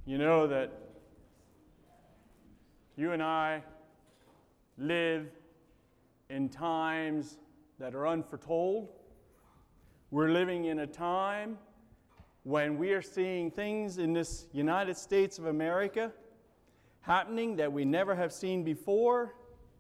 You know that you and I live in times that are unforetold. We're living in a time when we are seeing things in this United States of America happening that we never have seen before.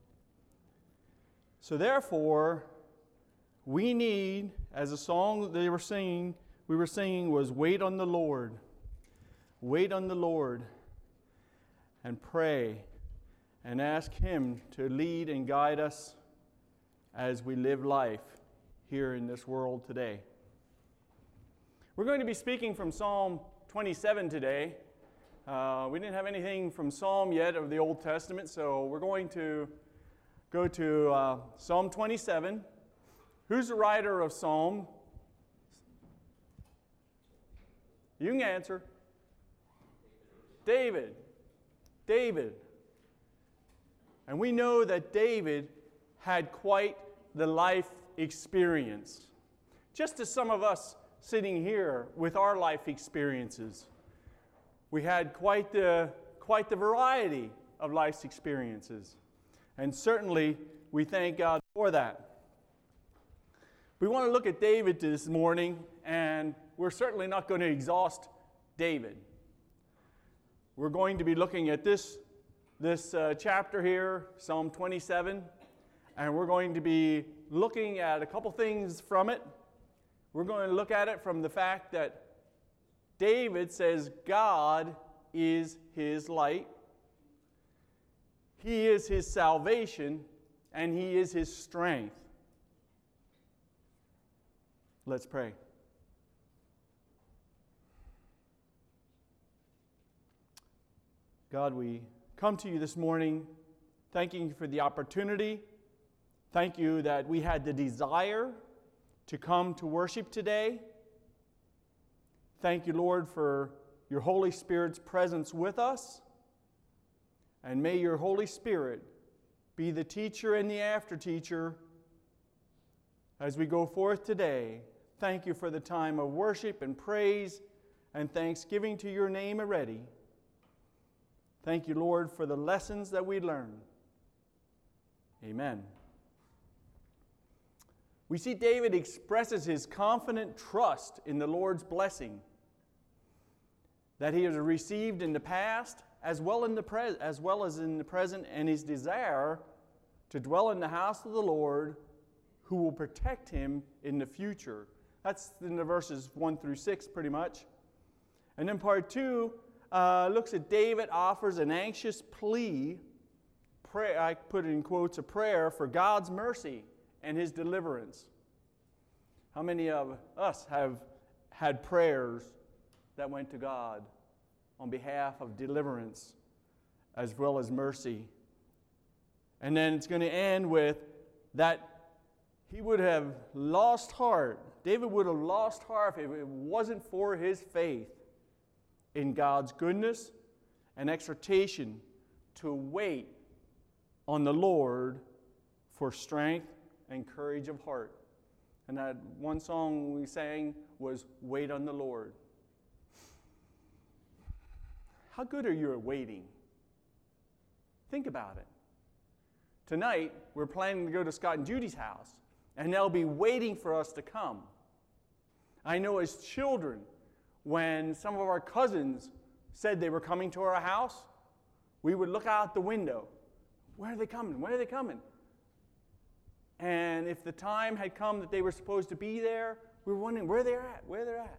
So therefore, we need, as a song that we were singing was "Wait on the Lord." Wait on the Lord and pray and ask Him to lead and guide us as we live life here in this world today. We're going to be speaking from Psalm 27 today. We didn't have anything from Psalm yet of the Old Testament, so we're going to go to Psalm 27. Who's the writer of Psalm? You can answer. David. And we know that David had quite the life experience. Just as some of us sitting here with our life experiences, we had quite the variety of life's experiences. And certainly we thank God for that. We want to look at David this morning, and we're certainly not going to exhaust David. We're going to be looking at this chapter here, Psalm 27, and we're going to be looking at a couple things from it. We're going to look at it from the fact that David says God is his light, He is his salvation, and He is his strength. Let's pray. God, we come to you this morning thanking you for the opportunity. Thank you that we had the desire to come to worship today. Thank you, Lord, for your Holy Spirit's presence with us. And may your Holy Spirit be the teacher and the after-teacher as we go forth today. Thank you for the time of worship and praise and thanksgiving to your name already. Thank you, Lord, for the lessons that we learn. Amen. We see David expresses his confident trust in the Lord's blessing that he has received in the past as well as in the present, and his desire to dwell in the house of the Lord, who will protect him in the future. That's in the verses 1 through 6 pretty much. And then part 2 looks at David offers an anxious plea, I put it in quotes, a prayer for God's mercy and His deliverance. How many of us have had prayers that went to God on behalf of deliverance as well as mercy? And then it's going to end with that he would have lost heart. David would have lost heart if it wasn't for his faith in God's goodness and exhortation to wait on the Lord for strength and courage of heart. And that one song we sang was "Wait on the Lord." How good are you at waiting? Think about it. Tonight, we're planning to go to Scott and Judy's house, and they'll be waiting for us to come. I know as children, when some of our cousins said they were coming to our house, we would look out the window. When are they coming? When are they coming? And if the time had come that they were supposed to be there, we were wondering where they're at.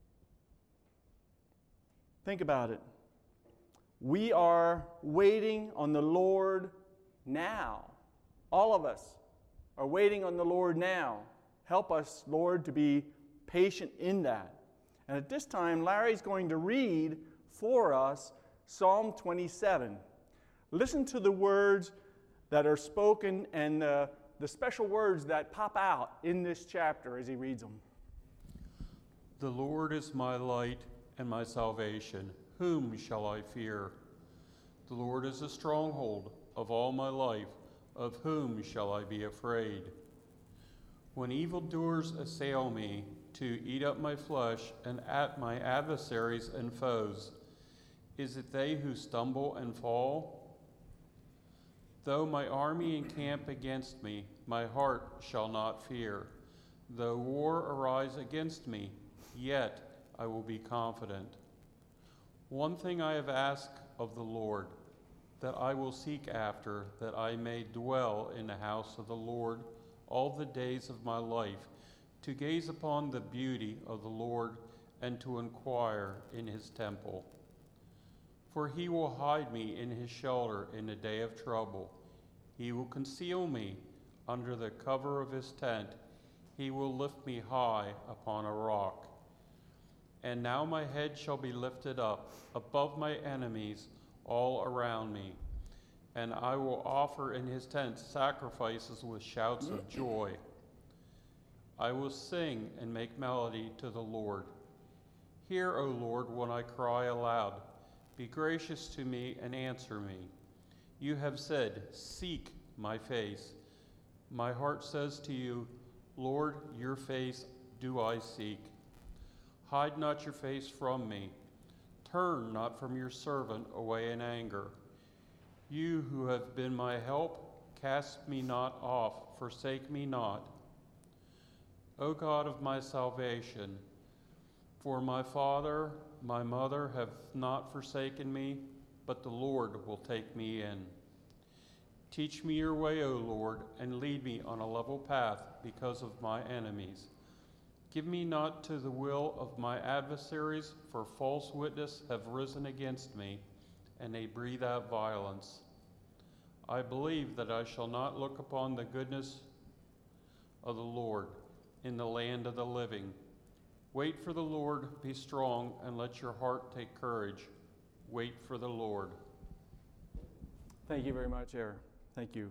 Think about it. We are waiting on the Lord now. All of us are waiting on the Lord now. Help us, Lord, to be patient in that. And at this time, Larry's going to read for us Psalm 27. Listen to the words that are spoken and the special words that pop out in this chapter as he reads them. The Lord is my light and my salvation. Whom shall I fear? The Lord is the stronghold of all my life. Of whom shall I be afraid? When evildoers assail me to eat up my flesh and at my adversaries and foes, Is it they who stumble and fall? Though my army encamp against me, my heart shall not fear. Though war arise against me, yet I will be confident. One thing I have asked of the Lord, that I will seek after, that I may dwell in the house of the Lord all the days of my life, to gaze upon the beauty of the Lord and to inquire in his temple. For he will hide me in his shelter in the day of trouble. He will conceal me under the cover of his tent. He will lift me high upon a rock. And now my head shall be lifted up above my enemies all around me. And I will offer in his tent sacrifices with shouts of joy. I will sing and make melody to the Lord. Hear, O Lord, when I cry aloud. Be gracious to me and answer me. You have said, seek my face. My heart says to you, Lord, your face do I seek. Hide not your face from me. Turn not from your servant away in anger. You who have been my help, cast me not off, forsake me not. O God of my salvation, for my father, my mother have not forsaken me, but the Lord will take me in. Teach me your way, O Lord, and lead me on a level path because of my enemies. Give me not to the will of my adversaries, for false witnesses have risen against me, and they breathe out violence. I believe that I shall not look upon the goodness of the Lord in the land of the living. Wait for the Lord, be strong, and let your heart take courage. Wait for the Lord. Thank you very much, Aaron. Thank you.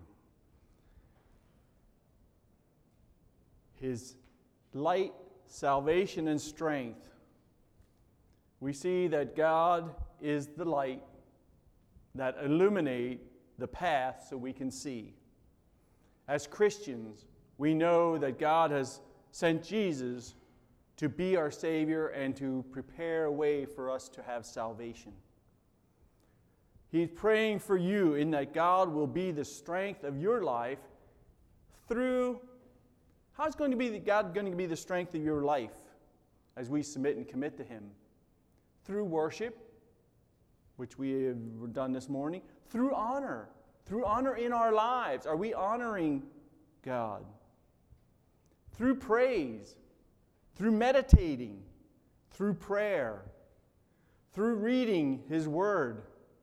His light, salvation, and strength. We see that God is the light that illuminates the path so we can see. As Christians, we know that God has sent Jesus to be our Savior and to prepare a way for us to have salvation. He's praying for you in that God will be the strength of your life through. How's God going to be the strength of your life as we submit and commit to Him? Through worship, which we have done this morning. Through honor in our lives. Are we honoring God? Through praise, through meditating, through prayer, through reading His Word,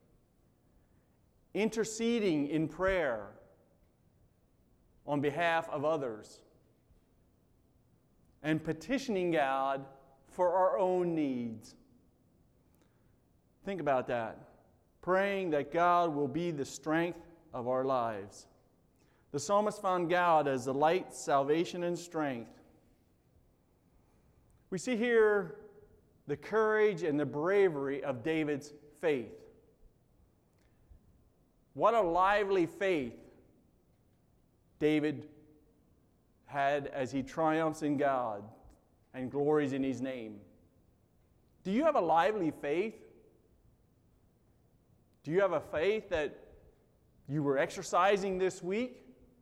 interceding in prayer on behalf of others, and petitioning God for our own needs. Think about that. Praying that God will be the strength of our lives. The psalmist found God as the light, salvation, and strength. We see here the courage and the bravery of David's faith. What a lively faith David had as he triumphs in God and glories in His name. Do you have a lively faith? Do you have a faith that you were exercising this week?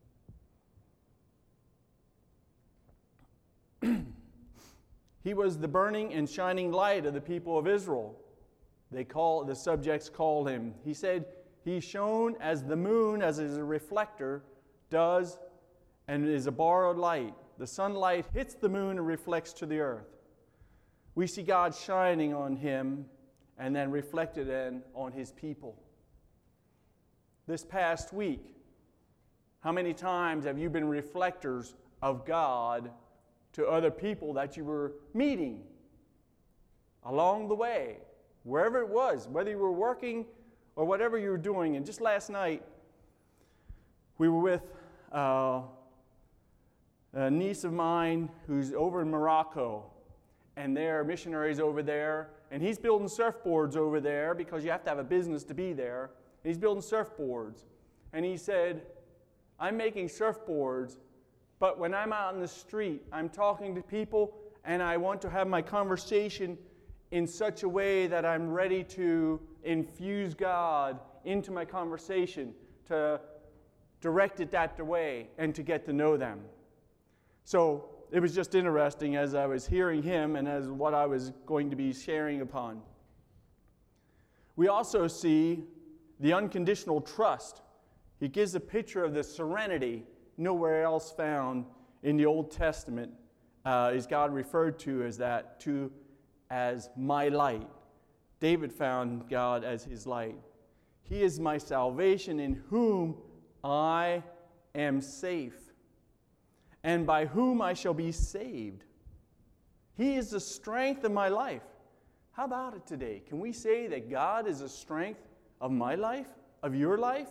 He was the burning and shining light of the people of Israel. The subjects called him. He said, he shone as the moon, as is a reflector, does, and is a borrowed light. The sunlight hits the moon and reflects to the earth. We see God shining on him and then reflected on His people. This past week, how many times have you been reflectors of God to other people that you were meeting along the way, wherever it was, whether you were working or whatever you were doing? And just last night, we were with a niece of mine who's over in Morocco, and there are missionaries over there, and he's building surfboards over there because you have to have a business to be there. And he's building surfboards. And he said, I'm making surfboards, but when I'm out in the street, I'm talking to people, and I want to have my conversation in such a way that I'm ready to infuse God into my conversation, to direct it that way, and to get to know them. So it was just interesting as I was hearing him and as what I was going to be sharing upon. We also see the unconditional trust. He gives a picture of the serenity nowhere else found in the Old Testament. Is God referred to as that, as my light. David found God as his light. He is my salvation, in whom I am safe, and by whom I shall be saved. He is the strength of my life. How about it today? Can we say that God is the strength of my life, of your life?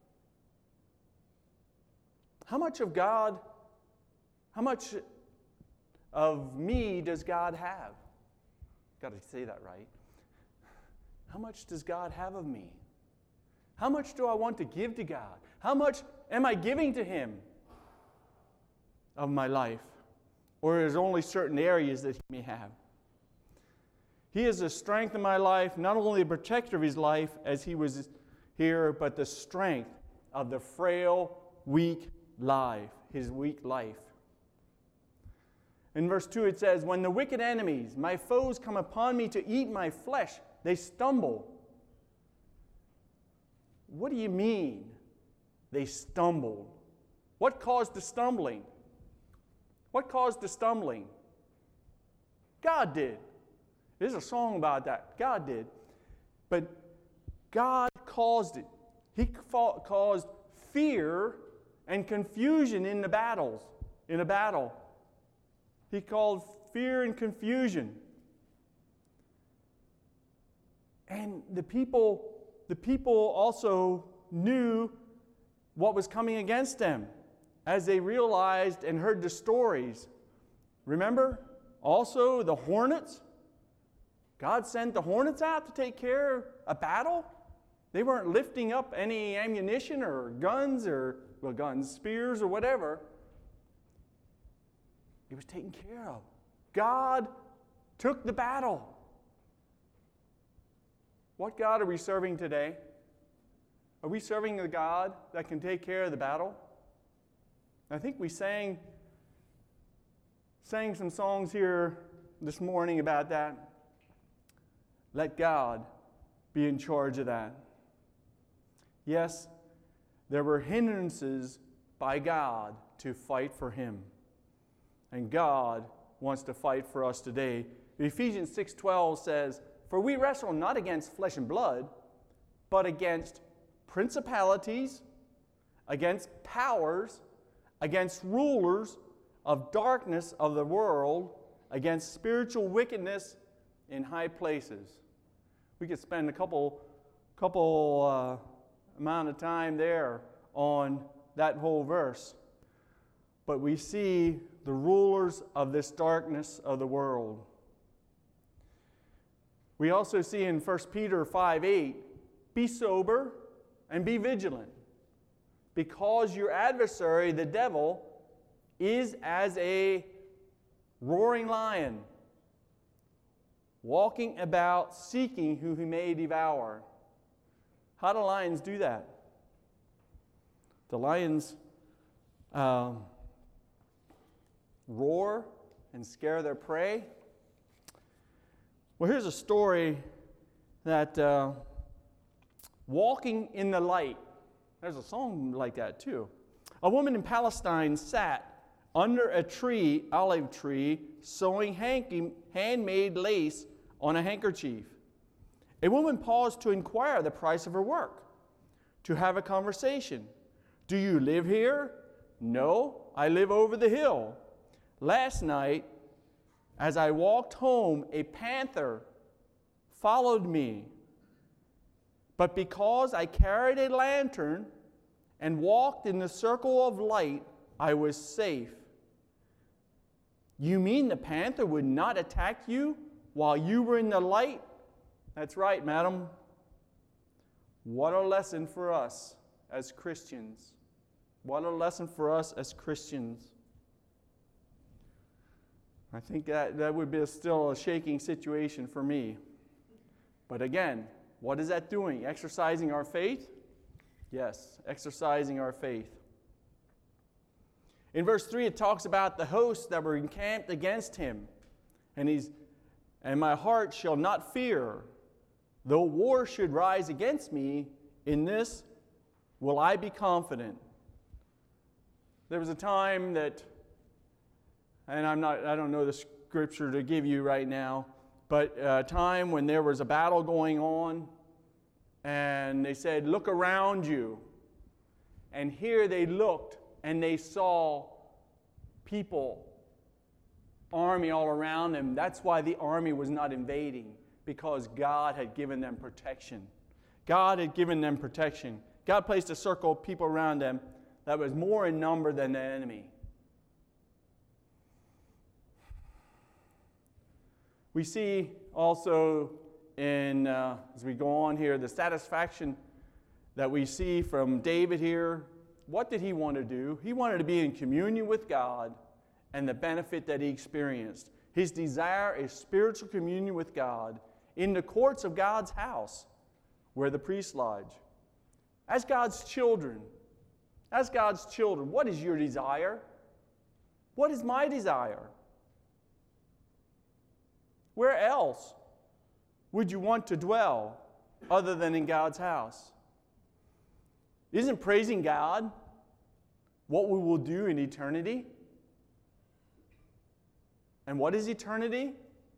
How much of God, how much of me does God have? Got to say that right. How much does God have of me? How much do I want to give to God? How much am I giving to Him of my life? Or is only certain areas that He may have? He is the strength of my life, not only the protector of His life as He was here, but the strength of the frail, weak life, His weak life. In verse 2 it says, when the wicked enemies, my foes, come upon me to eat my flesh, they stumble. What do you mean they stumbled? What caused the stumbling? What caused the stumbling? God did. There's a song about that. God did. But God caused it. He caused fear and confusion in the battles. In a battle. He caused fear and confusion. And the people also knew what was coming against them as they realized and heard the stories. Remember also the hornets? God sent the hornets out to take care of a battle. They weren't lifting up any ammunition or guns spears or whatever. It was taken care of. God took the battle. What God are we serving today? Are we serving a God that can take care of the battle? I think we sang some songs here this morning about that. Let God be in charge of that. Yes, there were hindrances by God to fight for Him. And God wants to fight for us today. Ephesians 6:12 says, for we wrestle not against flesh and blood, but against principalities, against powers, against rulers of darkness of the world, against spiritual wickedness in high places. We could spend a couple amount of time there on that whole verse. But we see the rulers of this darkness of the world. We also see in 1 Peter 5:8, be sober and be vigilant, because your adversary, the devil, is as a roaring lion, walking about seeking who he may devour. How do lions do that? The lions roar and scare their prey. Well, here's a story that walking in the light. There's a song like that too. A woman in Palestine sat under a tree, olive tree, sewing handmade lace on a handkerchief. A woman paused to inquire the price of her work, to have a conversation. Do you live here? No, I live over the hill. Last night, as I walked home, a panther followed me. But because I carried a lantern and walked in the circle of light, I was safe. You mean the panther would not attack you while you were in the light? That's right, madam. What a lesson for us as Christians. What a lesson for us as Christians. I think that would be still a shaking situation for me. But again, what is that doing? Exercising our faith? Yes, exercising our faith. In verse 3, it talks about the hosts that were encamped against him. And my heart shall not fear, though war should rise against me, in this will I be confident. There was a time that, and I don't know the scripture to give you right now, but a time when there was a battle going on, and they said, look around you. And here they looked, and they saw people, army all around them. That's why the army was not invading, because God had given them protection. God had given them protection. God placed a circle of people around them that was more in number than the enemy. We see also as we go on here, the satisfaction that we see from David here. What did he want to do? He wanted to be in communion with God and the benefit that he experienced. His desire is spiritual communion with God in the courts of God's house where the priests lodge. As God's children, what is your desire? What is my desire? Where else would you want to dwell other than in God's house? Isn't praising God what we will do in eternity? And what is eternity?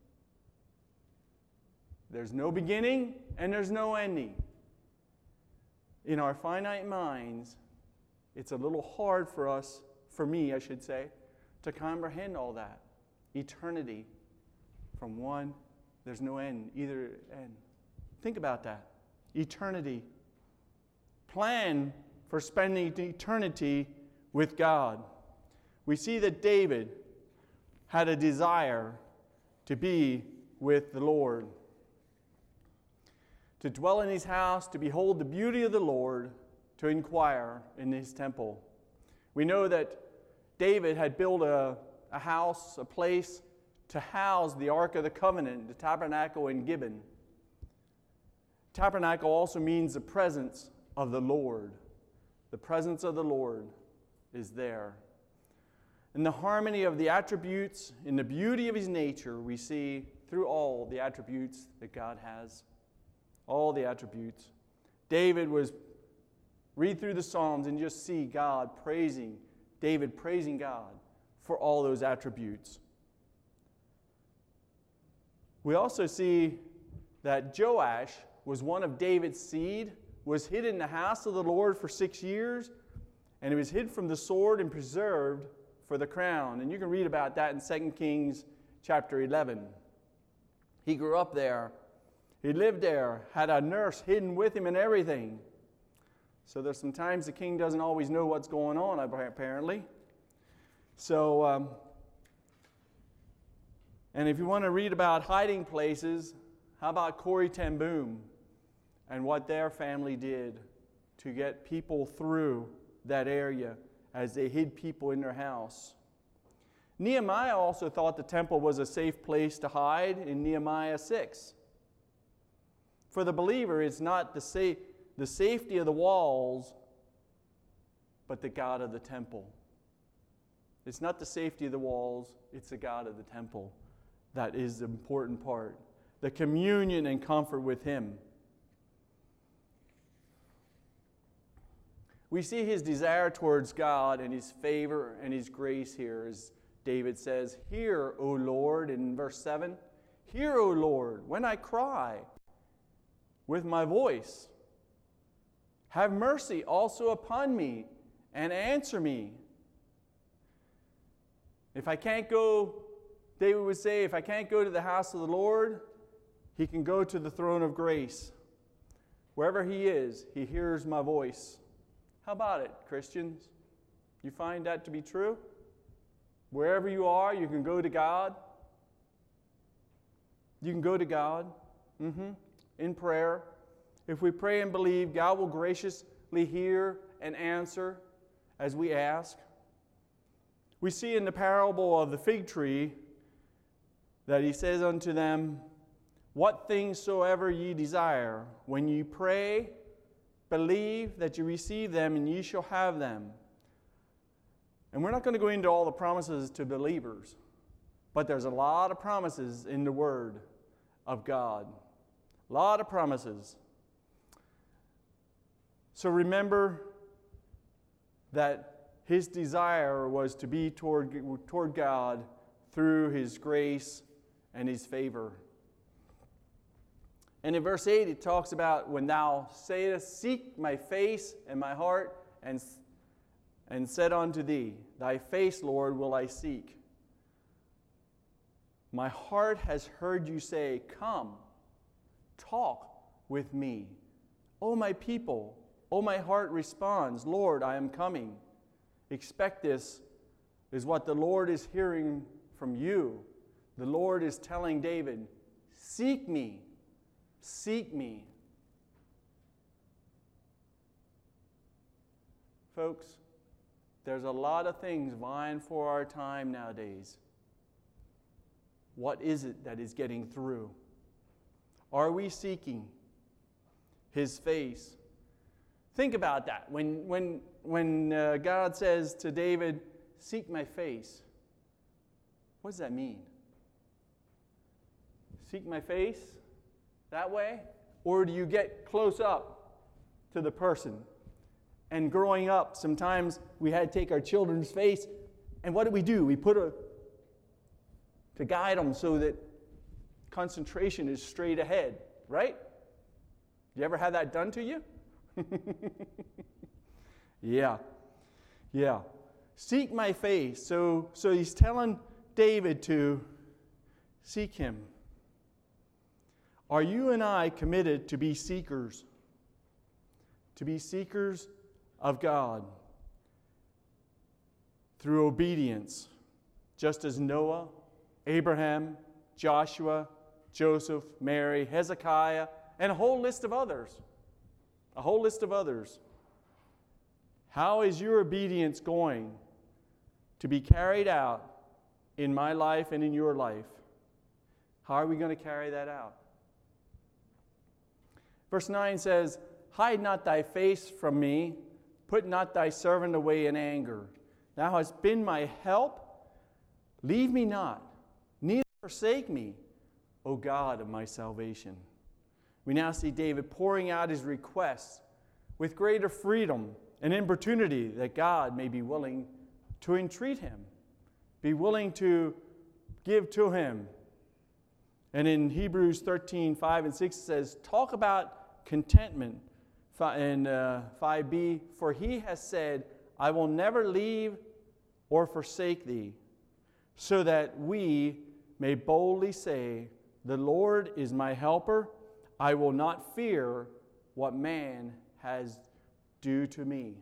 There's no beginning and there's no ending. In our finite minds, it's a little hard for us, for me, I should say, to comprehend all that. Eternity. From one, there's no end, either end. Think about that. Eternity. Plan for spending eternity with God. We see that David had a desire to be with the Lord, to dwell in his house, to behold the beauty of the Lord, to inquire in his temple. We know that David had built a house, a place to house the Ark of the Covenant, the tabernacle in Gibeon. Tabernacle also means the presence of the Lord. The presence of the Lord is there. In the harmony of the attributes, in the beauty of his nature, we see through all the attributes that God has. All the attributes. David read through the Psalms and just see David praising God for all those attributes. We also see that Joash was one of David's seed, was hid in the house of the Lord for 6 years, and he was hid from the sword and preserved for the crown. And you can read about that in 2 Kings chapter 11. He grew up there. He lived there, had a nurse hidden with him and everything. So there's some times the king doesn't always know what's going on, apparently. So, and if you want to read about hiding places, how about Corrie ten Boom and what their family did to get people through that area as they hid people in their house. Nehemiah also thought the temple was a safe place to hide in Nehemiah 6. For the believer, it's not the safety of the walls, but the God of the temple. It's not the safety of the walls, it's the God of the temple. That is the important part. The communion and comfort with Him. We see his desire towards God and his favor and his grace here, as David says, "Hear, O Lord," in verse 7. "Hear, O Lord, when I cry with my voice. Have mercy also upon me and answer me." If I can't go, David would say, if I can't go to the house of the Lord, he can go to the throne of grace. Wherever he is, he hears my voice. How about it, Christians? You find that to be true? Wherever you are, you can go to God. You can go to God in prayer. If we pray and believe, God will graciously hear and answer as we ask. We see in the parable of the fig tree that he says unto them, what things soever ye desire, when ye pray, believe that you receive them, and ye shall have them. And we're not going to go into all the promises to believers, but there's a lot of promises in the Word of God. A lot of promises. So remember that his desire was to be toward God through his grace and his favor. And in verse 8 it talks about, when thou sayest, seek my face and my heart, and said unto thee, thy face, Lord, will I seek. My heart has heard you say, come, talk with me. O my people, O my heart responds, Lord, I am coming. Expect this is what the Lord is hearing from you. The Lord is telling David, seek me, seek me. Folks, there's a lot of things vying for our time nowadays. What is it that is getting through? Are we seeking his face? Think about that. When God says to David, seek my face, what does that mean? Seek my face that way? Or do you get close up to the person? And growing up, sometimes we had to take our children's face, and what do? We put to guide them so that concentration is straight ahead, right? You ever had that done to you? Yeah. Seek my face. So he's telling David to seek him. Are you and I committed to be seekers? To be seekers of God through obedience, just as Noah, Abraham, Joshua, Joseph, Mary, Hezekiah, and a whole list of others. A whole list of others. How is your obedience going to be carried out in my life and in your life? How are we going to carry that out? Verse 9 says, hide not thy face from me, put not thy servant away in anger. Thou hast been my help. Leave me not, neither forsake me, O God of my salvation. We now see David pouring out his requests with greater freedom and importunity that God may be willing to entreat him, be willing to give to him. And in Hebrews 13, 5 and 6 it says, talk about contentment in 5b, for he has said, I will never leave or forsake thee, so that we may boldly say, the Lord is my helper. I will not fear what man has due to me.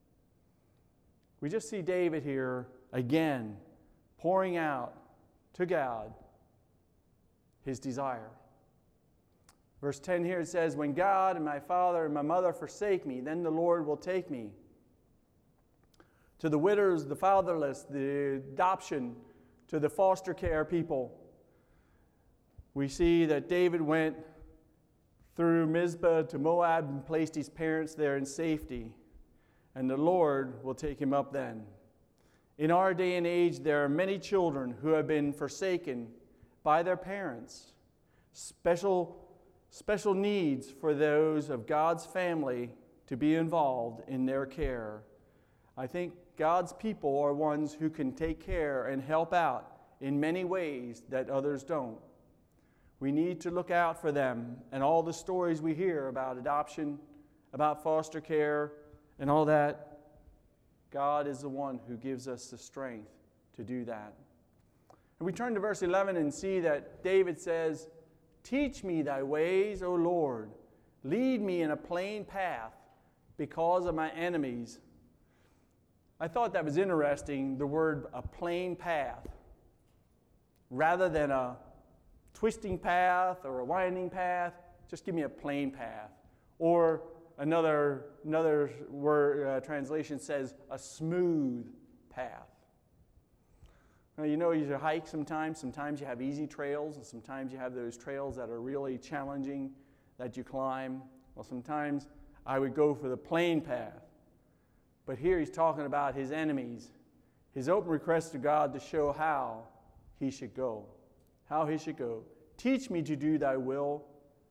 We just see David here again pouring out to God his desire. Verse 10 here it says, when God and my father and my mother forsake me, then the Lord will take me. To the widows, the fatherless, the adoption, to the foster care people, we see that David went through Mizpah to Moab and placed his parents there in safety. And the Lord will take him up then. In our day and age, there are many children who have been forsaken by their parents. Special needs for those of God's family to be involved in their care. I think God's people are ones who can take care and help out in many ways that others don't. We need to look out for them, and all the stories we hear about adoption, about foster care, and all that, God is the one who gives us the strength to do that. And we turn to verse 11 and see that David says, teach me thy ways, O Lord. Lead me in a plain path because of my enemies. I thought that was interesting, the word a plain path, rather than a twisting path or a winding path. Just give me a plain path. Or another word translation says a smooth path. Now, you hike sometimes. Sometimes you have easy trails, and sometimes you have those trails that are really challenging that you climb. Well, sometimes I would go for the plain path. But here he's talking about his enemies. His open request to God to show how he should go. How he should go. Teach me to do thy will.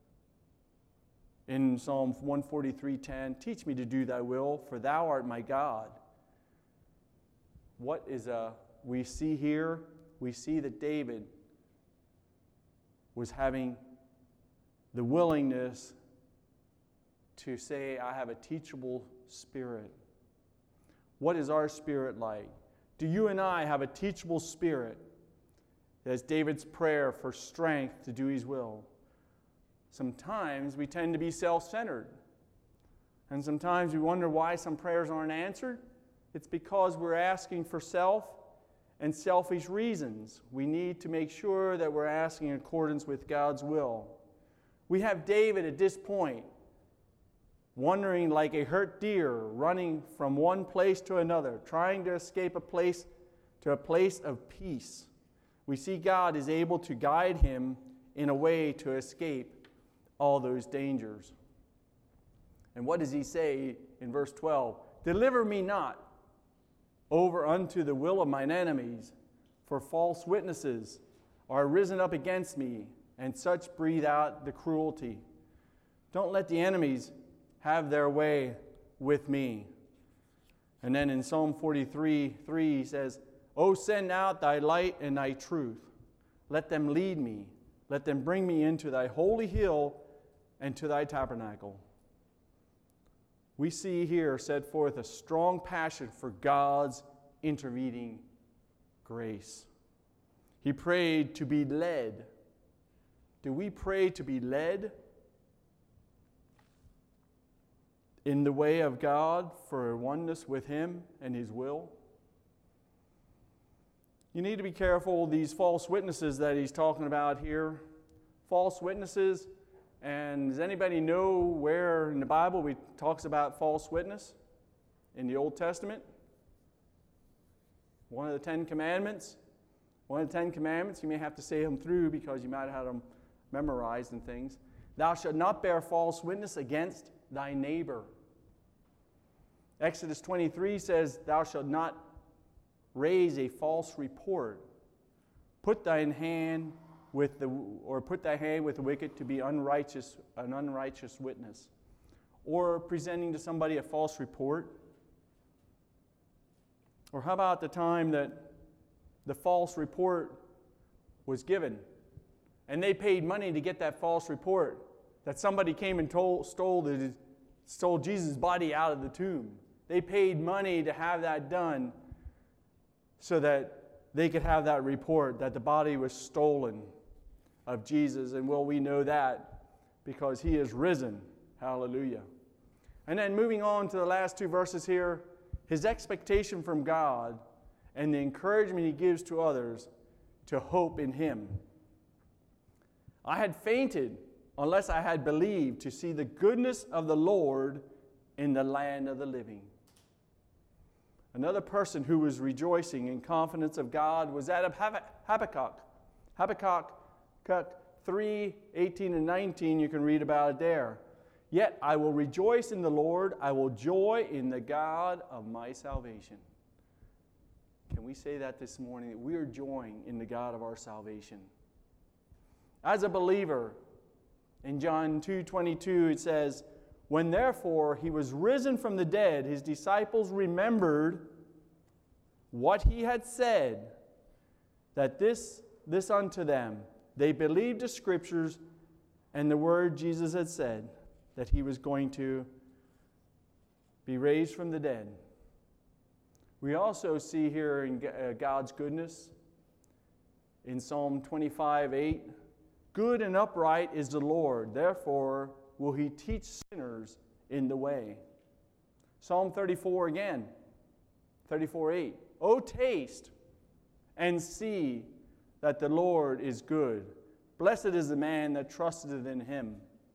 In Psalm 143:10, teach me to do thy will, for thou art my God. What is we see here? We see that David was having the willingness to say, I have a teachable spirit. What is our spirit like? Do you and I have a teachable spirit? That's David's prayer for strength to do his will. Sometimes we tend to be self-centered. And sometimes we wonder why some prayers aren't answered. It's because we're asking for self and selfish reasons. We need to make sure that we're asking in accordance with God's will. We have David at this point, wandering like a hurt deer, running from one place to another, trying to escape a place to a place of peace. We see God is able to guide him in a way to escape all those dangers. And what does he say in verse 12? Deliver me not over unto the will of mine enemies, for false witnesses are risen up against me, and such breathe out the cruelty. Don't let the enemies have their way with me. And then in Psalm 43:3 he says, O send out thy light and thy truth. Let them lead me. Let them bring me into thy holy hill and to thy tabernacle. We see here set forth a strong passion for God's intervening grace. He prayed to be led. Do we pray to be led in the way of God for oneness with Him and His will? You need to be careful of these false witnesses that he's talking about here. False witnesses. And does anybody know where in the Bible it talks about false witness? In the Old Testament? One of the 10 Commandments. One of the 10 Commandments, you may have to say them through because you might have had them memorized and things. Thou shalt not bear false witness against thy neighbor. Exodus 23 says, Thou shalt not raise a false report. Put thy hand with the wicked to be an unrighteous witness, or presenting to somebody a false report. Or how about the time that the false report was given, and they paid money to get that false report that somebody came and stole Jesus' body out of the tomb. They paid money to have that done so that they could have that report that the body was stolen of Jesus. And well, we know that because He is risen. Hallelujah. And then moving on to the last two verses here, his expectation from God and the encouragement he gives to others to hope in Him. I had fainted unless I had believed to see the goodness of the Lord in the land of the living. Another person who was rejoicing in confidence of God was that of Habakkuk. Habakkuk 3:18 and 19, you can read about it there. Yet I will rejoice in the Lord, I will joy in the God of my salvation. Can we say that this morning, that we are joying in the God of our salvation? As a believer, in John 2:22 it says, When therefore he was risen from the dead, his disciples remembered what he had said, that this unto them. They believed the Scriptures and the word Jesus had said, that he was going to be raised from the dead. We also see here in God's goodness, in Psalm 25:8, Good and upright is the Lord, therefore will He teach sinners in the way. Psalm 34 again, 34:8. O taste and see that the Lord is good. Blessed is the man that trusteth in Him.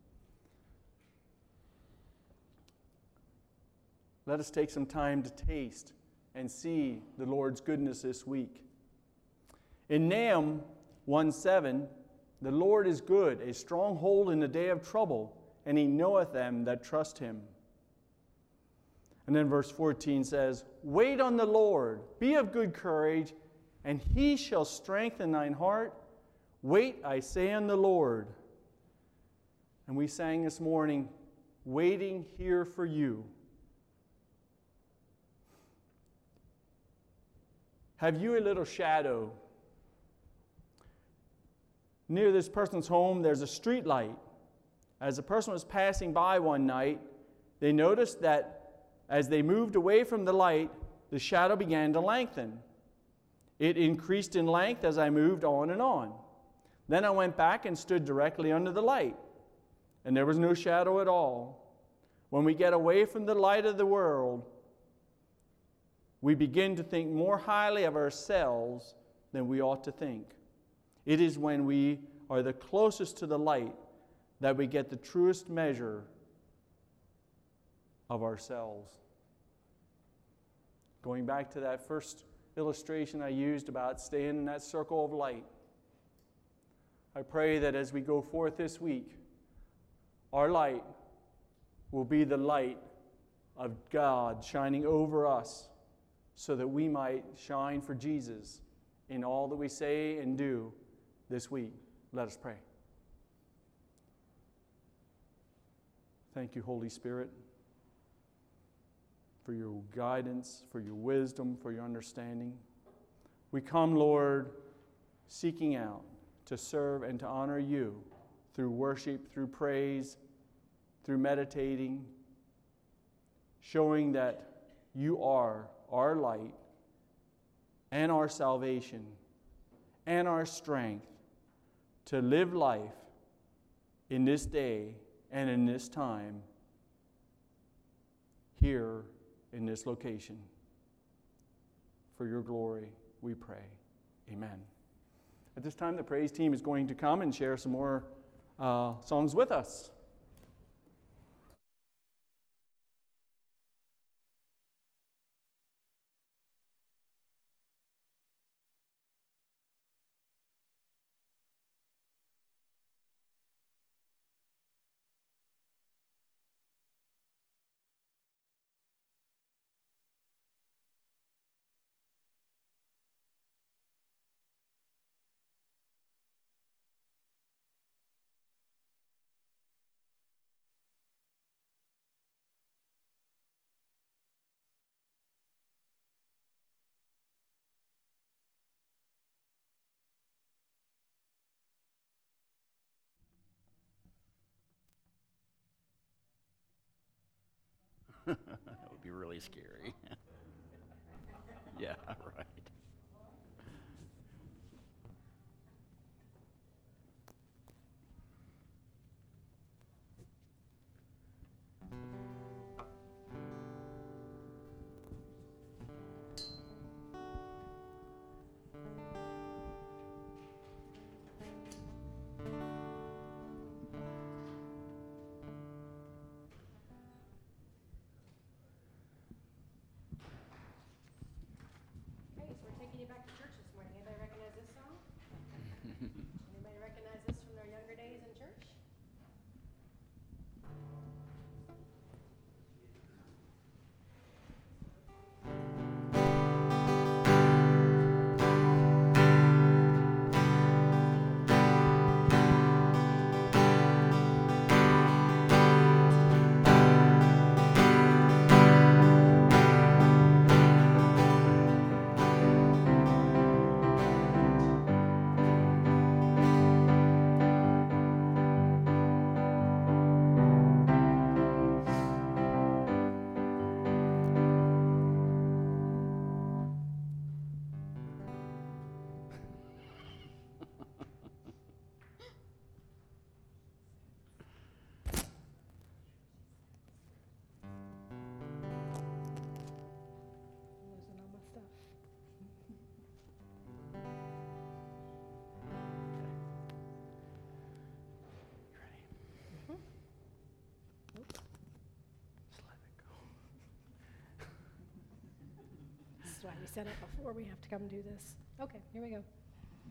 Let us take some time to taste and see the Lord's goodness this week. In Nahum 1:7, the Lord is good, a stronghold in the day of trouble, and he knoweth them that trust him. And then verse 14 says, Wait on the Lord, be of good courage, and he shall strengthen thine heart. Wait, I say, on the Lord. And we sang this morning, Waiting here for you. Have you a little shadow? Near this person's home, there's a street light. As the person was passing by one night, they noticed that as they moved away from the light, the shadow began to lengthen. It increased in length as I moved on and on. Then I went back and stood directly under the light, and there was no shadow at all. When we get away from the light of the world, we begin to think more highly of ourselves than we ought to think. It is when we are the closest to the light that we get the truest measure of ourselves. Going back to that first illustration I used about staying in that circle of light, I pray that as we go forth this week, our light will be the light of God shining over us so that we might shine for Jesus in all that we say and do this week. Let us pray. Thank you, Holy Spirit, for your guidance, for your wisdom, for your understanding. We come, Lord, seeking out to serve and to honor you through worship, through praise, through meditating, showing that you are our light and our salvation and our strength to live life in this day and in this time here in this location. For your glory, we pray. Amen. At this time, the praise team is going to come and share some more songs with us. That would be really scary. Yeah, right. Back to church this morning. Anybody recognize this song? Anybody recognize this from their younger days in church? That's why we set it before we have to come do this. Okay, here we go.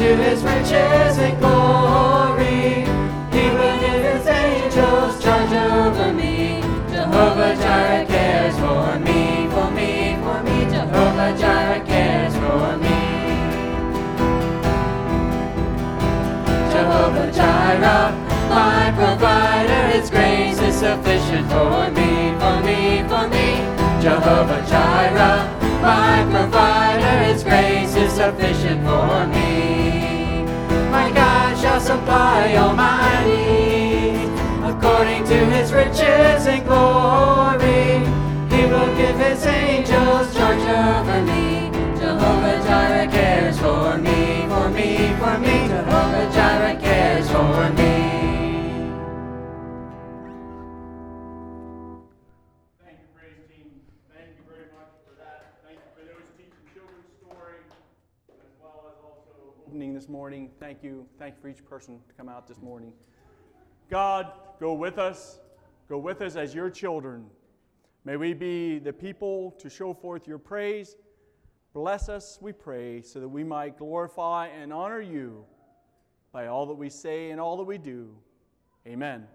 to his riches and glory. He will give his angels charge over me. Jehovah Jireh cares for me, for me, for me. Jehovah Jireh cares for me. Jehovah Jireh, my provider, his grace is sufficient for me, for me, for me. Jehovah Jireh, my provider, his grace is sufficient for me. My God shall supply all my needs, according to his riches and glory. He will give his angels charge over me. Jehovah Jireh cares for me, for me, for me. Jehovah Jireh cares for me. Thank you, praise team. Thank you very much for that. Thank you for those teaching children's story, as well as also opening this morning. Thank you. Thank you for each person to come out this morning. God, go with us. Go with us as your children. May we be the people to show forth your praise. Bless us, we pray, so that we might glorify and honor you by all that we say and all that we do. Amen.